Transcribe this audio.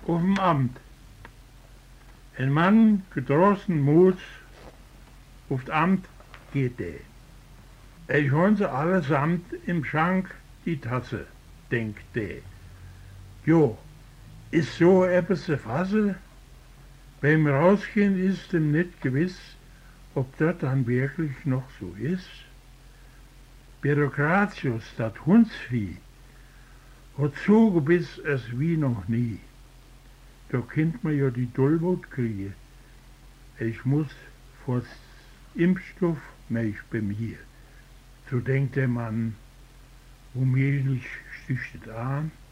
auf'm Amt. Ein Mann gedrossen Muts auf't Amt geht der. Ich hol sie allesamt im Schank die Tasse, denkt der. Jo, ist so etwas zu fassen? Beim Rausgehen ist ihm nicht gewiss, ob das dann wirklich noch so ist. Bürokratius, dat Hundsvieh, hat zugebiss es wie noch nie. Da kennt man ja die Tollwut kriegen. Ich muss vor's Impfstoff mich bei mir. So denkt der Mann, womöglich sticht es an,